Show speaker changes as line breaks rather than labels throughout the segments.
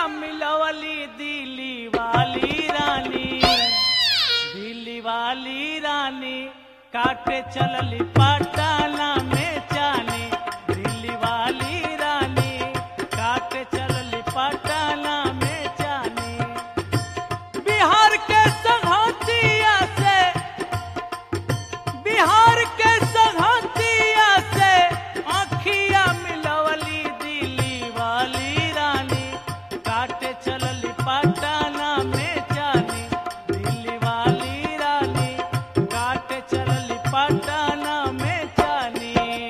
मिलवली दिल्ली वाली रानी काटे चलली पटना में चानी। दिल्ली वाली रानी काटे चलली पटना में चानी। बिहार के संघतिया से आँखिया मिलवली दिल्ली वाली रानी काटे चलली पटना में चानी। दिल्ली वाली रानी काटे चलली पटना में चानी।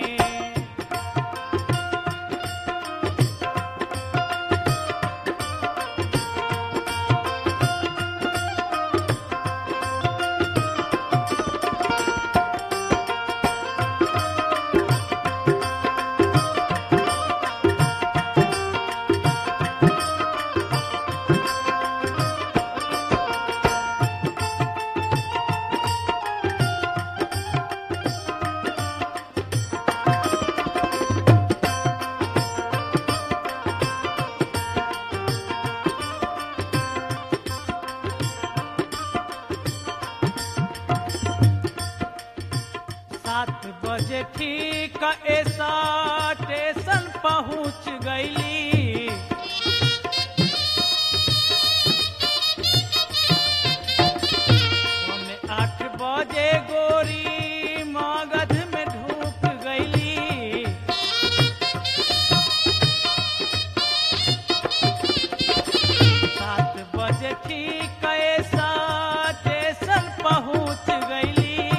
सात बजे ठीक ऐसा स्टेशन पहुँच गईली। पौने 8 बजे गोरी मगध में ढूक गईली। 7 बजे ठीक ऐसा स्टेशन पहुँच गईली।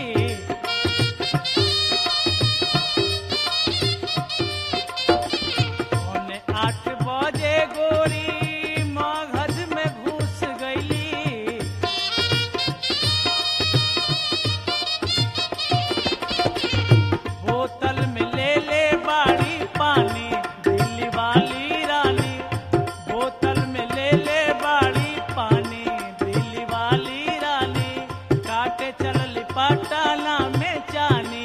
पौने 8 बजे गोरी मगध में घुस गईली। बोतल में ले बाड़ी पानी दिल्ली वाली रानी। बोतल में ले बाड़ी पानी दिल्ली वाली रानी काटे चलली पटना में चानी।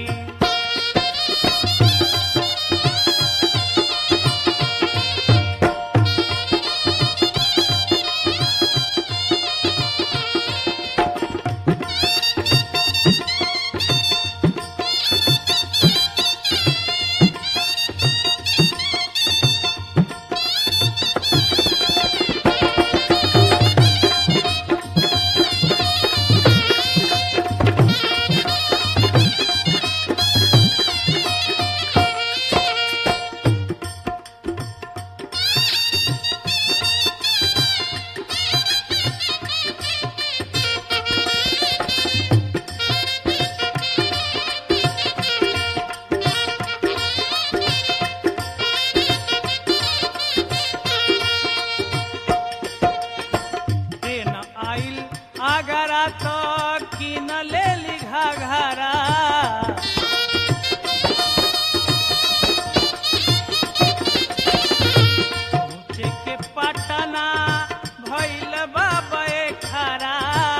ट्रेन आइल आगरा तो किन लेली घाघरा। पहुँचे के पटना भइल बाबा खरा।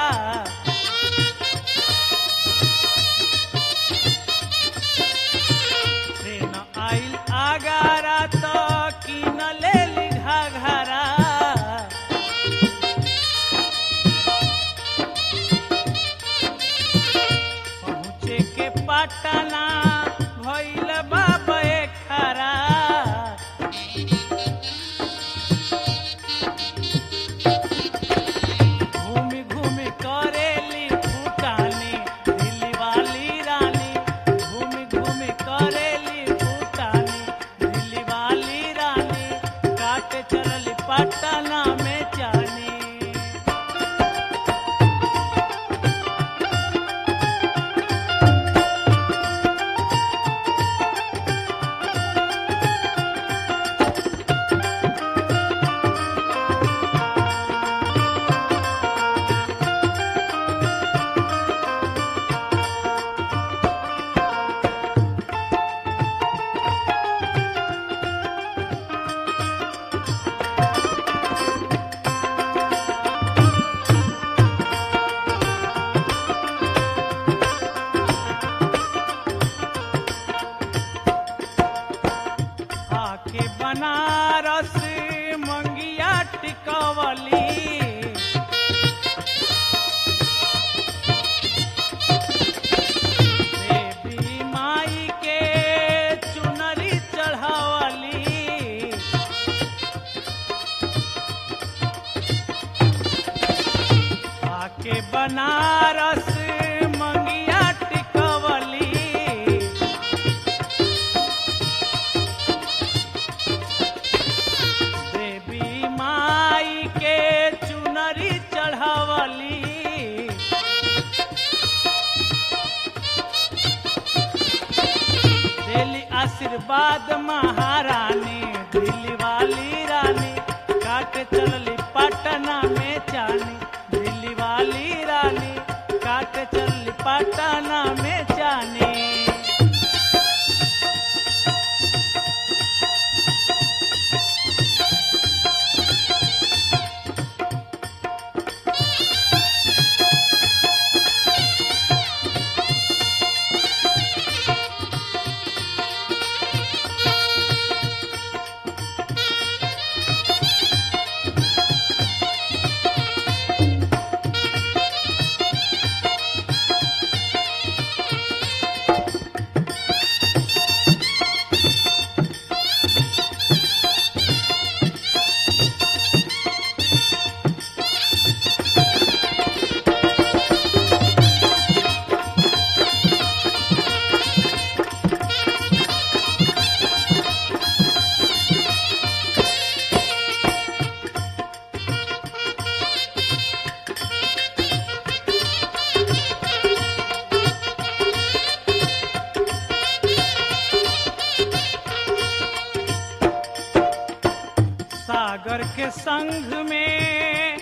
ट्रेन आइल आगरा तो किन लेली घाघरा। पहुँचे के पटना भइल बाबा खरा। घूमी घूमी करेली फूटानी दिल्ली वाली रानी। घूमी घूमी करेली फूटानी दिल्ली वाली रानी काटे चलली पटना में चानी। बनारस मंगिया टिकवली देवी माई के चुनरी चढ़ावली देली आशीर्वाद महारानी दिल्ली वाली रानी काट चलली पटना में चानी दिल्ली वाली रानी काट चलली पटना में चानी सागर के संग में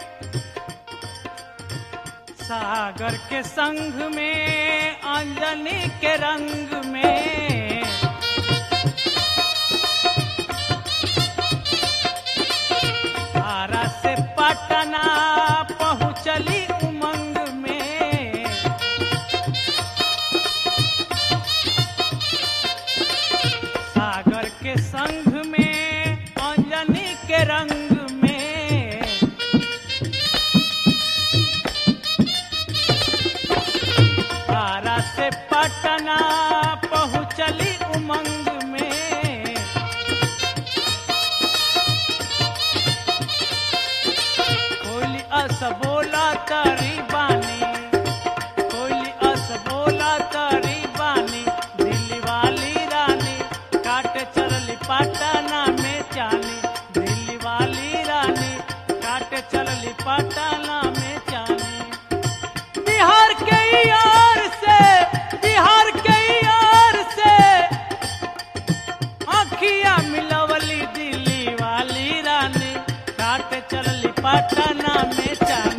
सागर के संग में अंजनी के रंग में आरा से पटना पहुँचली उमंग में सागर के संग में अंजनी के रंग में आरा से पटना पहुँचली उमंग में कोयली अस बोला तरी बानी कोयली अस बोला तरी बानी दिल्ली वाली रानी काट चलली पटना में चानी दिल्ली वाली रानी काट चलली पटना में चानी बिहार के यार से आँखिया मिलवली दिल्ली वाली रानी काट चलली पटना में चानी